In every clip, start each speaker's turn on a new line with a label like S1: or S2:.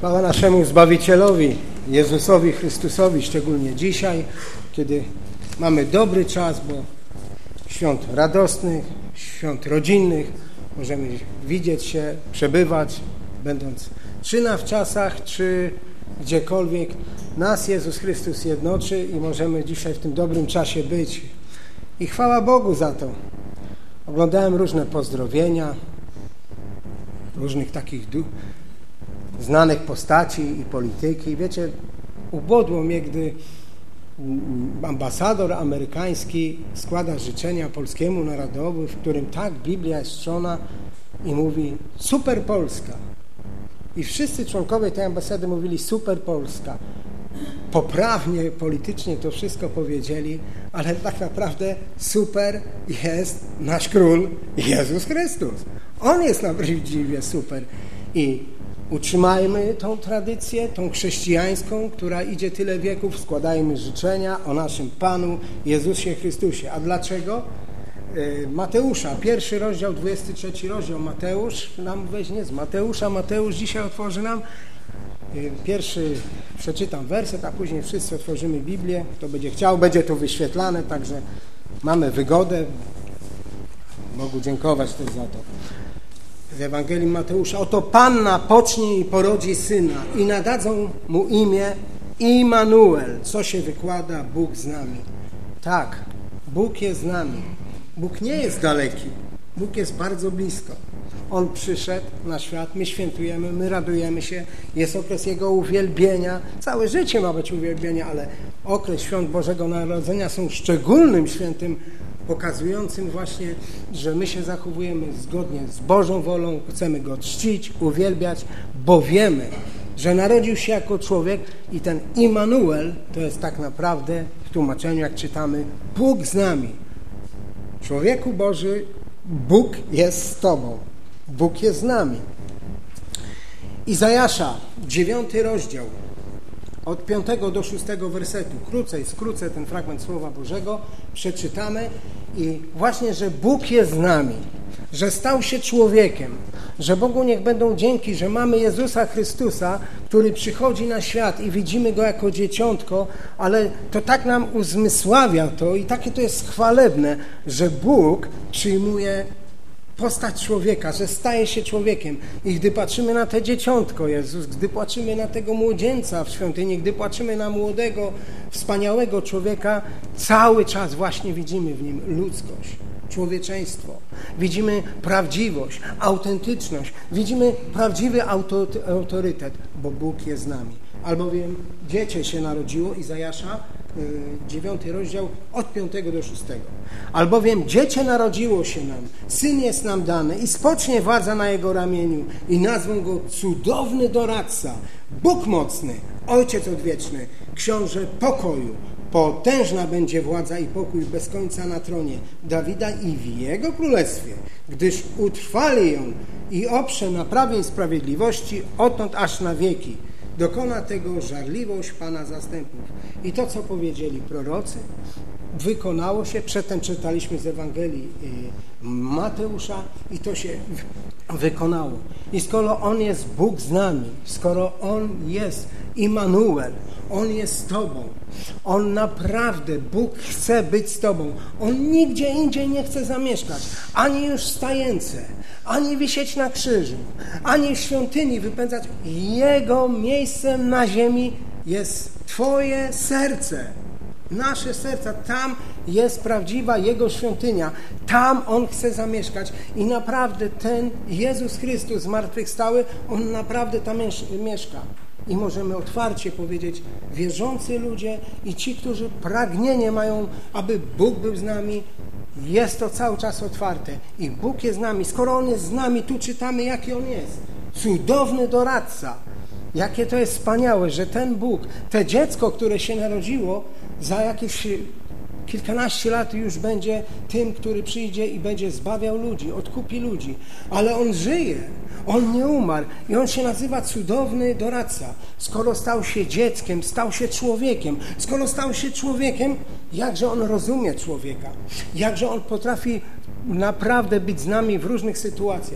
S1: Chwała naszemu Zbawicielowi, Jezusowi Chrystusowi, szczególnie dzisiaj, kiedy mamy dobry czas, bo świąt radosnych, świąt rodzinnych, możemy widzieć się, przebywać, będąc czy na wczasach, czy gdziekolwiek. Nas Jezus Chrystus jednoczy i możemy dzisiaj w tym dobrym czasie być. I chwała Bogu za to. Oglądałem różne pozdrowienia, różnych takich znanych postaci i polityki. Wiecie, ubodło mnie, gdy ambasador amerykański składa życzenia polskiemu narodowi, w którym tak Biblia jest czczona i mówi super Polska. I wszyscy członkowie tej ambasady mówili super Polska. Poprawnie, politycznie to wszystko powiedzieli, ale tak naprawdę super jest nasz Król Jezus Chrystus. On jest naprawdę super. I utrzymajmy tą tradycję, tą chrześcijańską, która idzie tyle wieków, składajmy życzenia o naszym Panu Jezusie Chrystusie. A dlaczego? Mateusza, 1 rozdział, 23 rozdział. Mateusz nam weźmie z Mateusza. Mateusz dzisiaj otworzy nam pierwszy, przeczytam werset, a później wszyscy otworzymy Biblię. Kto będzie chciał, będzie to wyświetlane, także mamy wygodę. Bogu dziękować też za to. Z Ewangelii Mateusza. Oto Panna pocznie i porodzi syna i nadadzą mu imię Immanuel, co się wykłada Bóg z nami. Tak, Bóg jest z nami. Bóg nie jest daleki. Bóg jest bardzo blisko. On przyszedł na świat, my świętujemy, my radujemy się. Jest okres Jego uwielbienia. Całe życie ma być uwielbienia, ale okres świąt Bożego Narodzenia są szczególnym świętym, pokazującym właśnie, że my się zachowujemy zgodnie z Bożą wolą, chcemy Go czcić, uwielbiać, bo wiemy, że narodził się jako człowiek i ten Immanuel to jest tak naprawdę w tłumaczeniu, jak czytamy, Bóg z nami. Człowieku Boży, Bóg jest z Tobą. Bóg jest z nami. Izajasza, 9 rozdział, od 5 do 6 wersetu. Skrócę ten fragment Słowa Bożego, przeczytamy i właśnie, że Bóg jest z nami, że stał się człowiekiem, że Bogu niech będą dzięki, że mamy Jezusa Chrystusa, który przychodzi na świat i widzimy Go jako dzieciątko, ale to tak nam uzmysławia to i takie to jest chwalebne, że Bóg przyjmuje postać człowieka, że staje się człowiekiem. I gdy patrzymy na te dzieciątko Jezus, gdy patrzymy na tego młodzieńca w świątyni, gdy patrzymy na młodego, wspaniałego człowieka, cały czas właśnie widzimy w nim ludzkość, człowieczeństwo. Widzimy prawdziwość, autentyczność. Widzimy prawdziwy autorytet, bo Bóg jest z nami. Albowiem dziecię się narodziło, Izajasza, 9 rozdział, od 5 do 6. Albowiem dziecię narodziło się nam, syn jest nam dany i spocznie władza na jego ramieniu i nazwą go cudowny doradca, Bóg mocny, Ojciec odwieczny, książę pokoju. Potężna będzie władza i pokój bez końca na tronie Dawida i w jego królestwie, gdyż utrwali ją i oprze na prawie i sprawiedliwości odtąd aż na wieki. Dokona tego żarliwość Pana zastępów. I to, co powiedzieli prorocy, wykonało się. Przedtem czytaliśmy z Ewangelii Mateusza i to się wykonało. I skoro On jest Bóg z nami, skoro On jest Immanuel, On jest z Tobą, On naprawdę, Bóg chce być z Tobą. On nigdzie indziej nie chce zamieszkać, ani już w stajence, ani wisieć na krzyżu, ani w świątyni wypędzać. Jego miejscem na ziemi jest Twoje serce, nasze serca. Tam jest prawdziwa Jego świątynia. Tam On chce zamieszkać i naprawdę ten Jezus Chrystus zmartwychwstały, On naprawdę tam mieszka. I możemy otwarcie powiedzieć, wierzący ludzie i ci, którzy pragnienie mają, aby Bóg był z nami, jest to cały czas otwarte. I Bóg jest z nami. Skoro On jest z nami, tu czytamy, jaki On jest. Cudowny doradca. Jakie to jest wspaniałe, że ten Bóg, te dziecko, które się narodziło, za jakieś kilkanaście lat już będzie tym, który przyjdzie i będzie zbawiał ludzi, odkupi ludzi. Ale On żyje. On nie umarł i On się nazywa cudowny doradca. Skoro stał się dzieckiem, stał się człowiekiem. Skoro stał się człowiekiem, jakże On rozumie człowieka. Jakże On potrafi naprawdę być z nami w różnych sytuacjach. W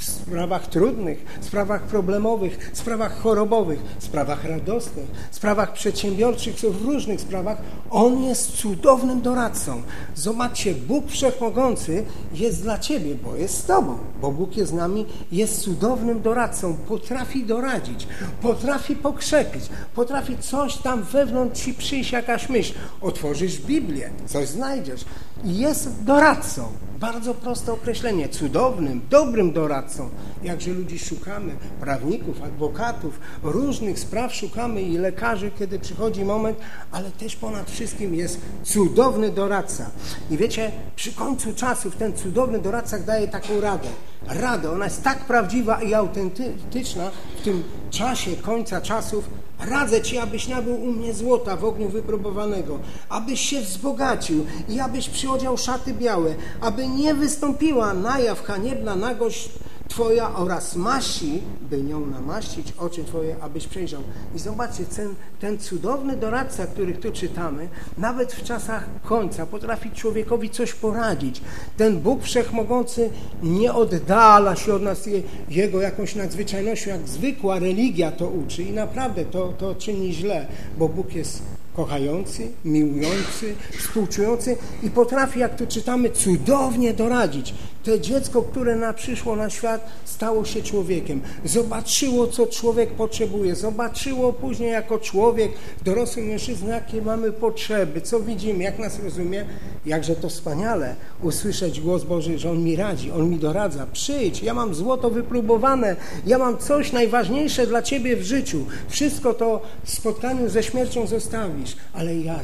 S1: w sprawach trudnych, w sprawach problemowych, w sprawach chorobowych, w sprawach radosnych, w sprawach przedsiębiorczych, w różnych sprawach. On jest cudownym doradcą. Zobaczcie, Bóg Wszechmogący jest dla ciebie, bo jest z tobą, bo Bóg jest z nami, jest cudownym doradcą, potrafi doradzić, potrafi pokrzepić, potrafi coś tam wewnątrz ci przyjść, jakaś myśl. Otworzysz Biblię, coś znajdziesz i jest doradcą. Bardzo proste określenie, cudownym, dobrym doradcą. Jakże ludzi szukamy, prawników, adwokatów, różnych spraw szukamy i lekarzy, kiedy przychodzi moment, ale też ponad wszystkim jest cudowny doradca. I wiecie, przy końcu czasów ten cudowny doradca daje taką radę, ona jest tak prawdziwa i autentyczna w tym czasie końca czasów. Radzę ci, abyś nabył u mnie złota w ogniu wypróbowanego, abyś się wzbogacił i abyś przyodział szaty białe, aby nie wystąpiła na jaw haniebna nagość twoja oraz maści, by nią namaścić oczy twoje, abyś przejrzał. I zobaczcie, ten cudowny doradca, których tu czytamy, nawet w czasach końca potrafi człowiekowi coś poradzić. Ten Bóg Wszechmogący nie oddala się od nas Jego jakąś nadzwyczajnością, jak zwykła religia to uczy i naprawdę to czyni źle, bo Bóg jest kochający, miłujący, współczujący i potrafi, jak tu czytamy, cudownie doradzić. To dziecko, które przyszło na świat, stało się człowiekiem. Zobaczyło, co człowiek potrzebuje. Zobaczyło później jako człowiek, dorosły mężczyzna, jakie mamy potrzeby, co widzimy, jak nas rozumie. Jakże to wspaniale usłyszeć głos Boży, że On mi radzi, On mi doradza. Przyjdź, ja mam złoto wypróbowane, ja mam coś najważniejsze dla Ciebie w życiu. Wszystko to w spotkaniu ze śmiercią zostawisz, ale ja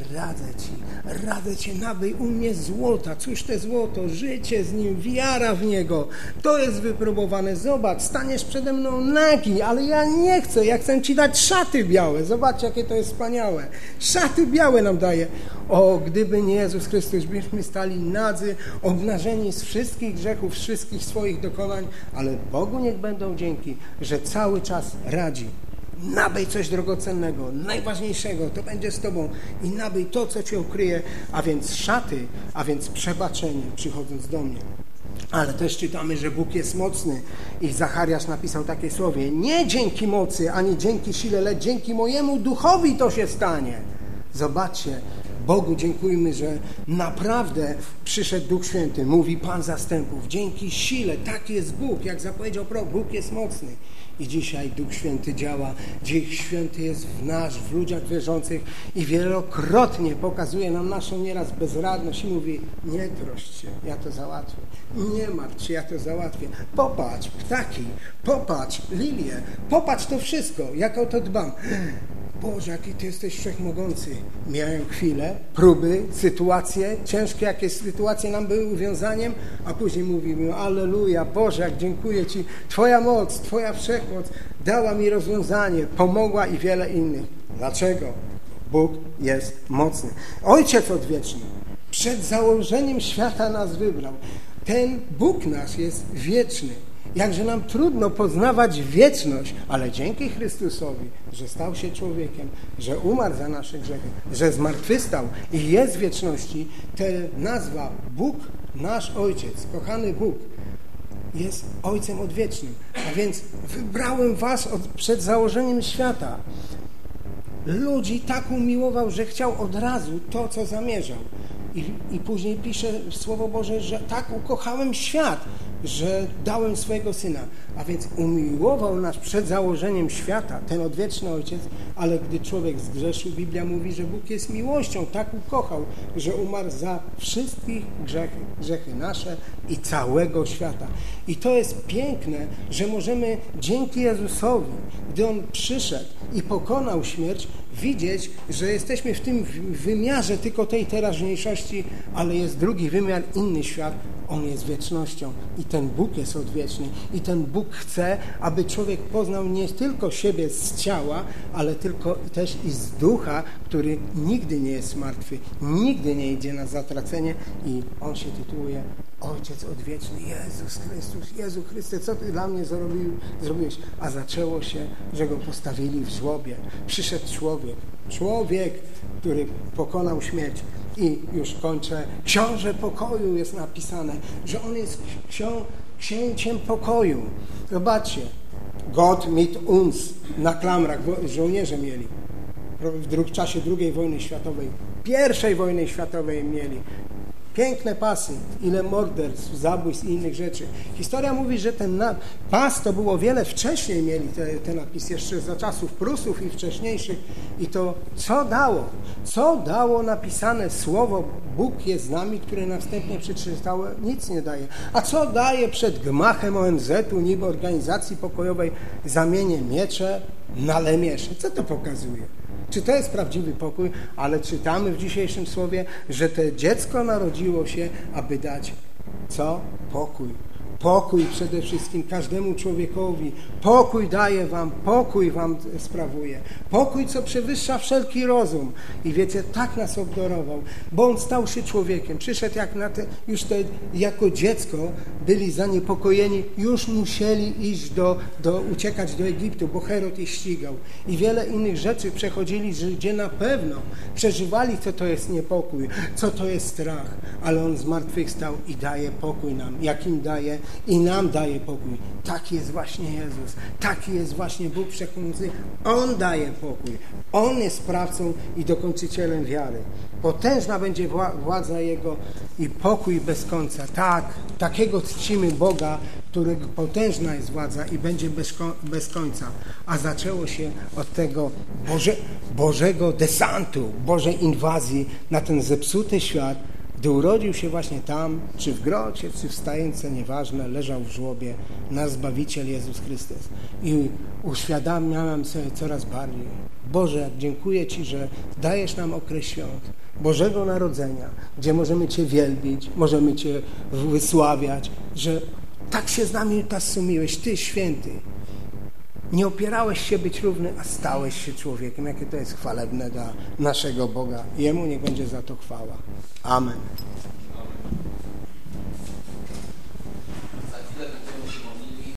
S1: radzę Cię, nabyj u mnie złota. Cóż te złoto? Życie z Nim, wiara w Niego. To jest wypróbowane. Zobacz, staniesz przede mną nagi, ale ja nie chcę. Ja chcę Ci dać szaty białe. Zobacz, jakie to jest wspaniałe. Szaty białe nam daje. O, gdyby nie Jezus Chrystus, byśmy stali nadzy, obnażeni z wszystkich grzechów, z wszystkich swoich dokonań, ale Bogu niech będą dzięki, że cały czas radzi. Nabyj coś drogocennego, najważniejszego, to będzie z Tobą i nabyj to, co Cię ukryje, a więc szaty, a więc przebaczenie, przychodząc do mnie. Ale też czytamy, że Bóg jest mocny i Zachariasz napisał takie słowie: nie dzięki mocy, ani dzięki sile, lecz dzięki mojemu duchowi to się stanie. Zobaczcie, Bogu dziękujmy, że naprawdę przyszedł Duch Święty, mówi Pan Zastępów, dzięki sile, taki jest Bóg, jak zapowiedział prorok, Bóg jest mocny. I dzisiaj Duch Święty działa, Duch Święty jest w ludziach wierzących i wielokrotnie pokazuje nam naszą nieraz bezradność i mówi: nie troszcz się, ja to załatwię, nie martw się, ja to załatwię. Popatrz ptaki, popatrz lilie, popatrz to wszystko, jak o to dbam. Boże, jaki Ty jesteś wszechmogący. Miałem chwilę, próby, sytuacje, ciężkie jakie sytuacje nam były uwiązaniem, a później mówimy: alleluja, Boże, jak dziękuję Ci, Twoja moc, Twoja wszechmoc dała mi rozwiązanie, pomogła i wiele innych. Dlaczego? Bóg jest mocny. Ojciec odwieczny przed założeniem świata nas wybrał. Ten Bóg nasz jest wieczny. Jakże nam trudno poznawać wieczność, ale dzięki Chrystusowi, że stał się człowiekiem, że umarł za nasze grzechy, że zmartwychwstał i jest w wieczności, ta nazwa Bóg, nasz Ojciec, kochany Bóg, jest Ojcem odwiecznym. A więc wybrałem was przed założeniem świata. Ludzi tak umiłował, że chciał od razu to, co zamierzał. I później pisze Słowo Boże, że tak ukochałem świat, że dałem swojego Syna. A więc umiłował nas przed założeniem świata, ten odwieczny Ojciec, ale gdy człowiek zgrzeszył, Biblia mówi, że Bóg jest miłością, tak ukochał, że umarł za wszystkich grzechy nasze i całego świata. I to jest piękne, że możemy dzięki Jezusowi, gdy On przyszedł i pokonał śmierć, widzieć, że jesteśmy w tym wymiarze tylko tej teraźniejszości, ale jest drugi wymiar, inny świat. On jest wiecznością i ten Bóg jest odwieczny i ten Bóg chce, aby człowiek poznał nie tylko siebie z ciała, ale tylko też i z ducha, który nigdy nie jest martwy, nigdy nie idzie na zatracenie i on się tytułuje Ojciec odwieczny. Jezus Chrystus, Jezu Chryste, co Ty dla mnie zrobiłeś? A zaczęło się, że Go postawili w żłobie. Przyszedł człowiek, który pokonał śmierć. I już kończę. Książę pokoju jest napisane, że On jest księciem pokoju. Zobaczcie, Gott mit uns na klamrach żołnierze mieli. W czasie II wojny światowej, I wojny światowej mieli. Piękne pasy, ile morderstw, zabójstw i innych rzeczy. Historia mówi, że ten pas to było wiele wcześniej mieli te napisy, jeszcze za czasów Prusów i wcześniejszych. I to co dało? Co dało napisane słowo Bóg jest z nami, które następnie przeczytało? Nic nie daje. A co daje przed gmachem ONZ-u, niby organizacji pokojowej, zamienię miecze na lemiesze? Co to pokazuje? Czy to jest prawdziwy pokój? Ale czytamy w dzisiejszym słowie, że to dziecko narodziło się, aby dać co? Pokój. Pokój przede wszystkim każdemu człowiekowi. Pokój daje wam, pokój wam sprawuje. Pokój, co przewyższa wszelki rozum. I wiecie, tak nas obdarował, bo On stał się człowiekiem. Przyszedł jako dziecko, byli zaniepokojeni, już musieli iść uciekać do Egiptu, bo Herod ich ścigał. I wiele innych rzeczy przechodzili, gdzie na pewno przeżywali, co to jest niepokój, co to jest strach. Ale On zmartwychwstał i daje pokój nam. Jakim daje? I nam daje pokój. Taki jest właśnie Jezus. Taki jest właśnie Bóg Wszechmogący. On daje pokój. On jest sprawcą i dokończycielem wiary. Potężna będzie władza Jego i pokój bez końca. Tak, takiego czcimy Boga, którego potężna jest władza i będzie bez końca. A zaczęło się od tego Bożego desantu, Bożej inwazji na ten zepsuty świat, gdy urodził się właśnie tam, czy w grocie, czy w stajence, nieważne, leżał w żłobie, nasz Zbawiciel Jezus Chrystus. I uświadamiałem sobie coraz bardziej, Boże, dziękuję Ci, że dajesz nam okres świąt Bożego Narodzenia, gdzie możemy Cię wielbić, możemy Cię wysławiać, że tak się z nami sumiłeś, Ty święty. Nie opierałeś się być równy, a stałeś się człowiekiem. Jakie to jest chwalebne dla naszego Boga. Jemu niech będzie za to chwała. Amen.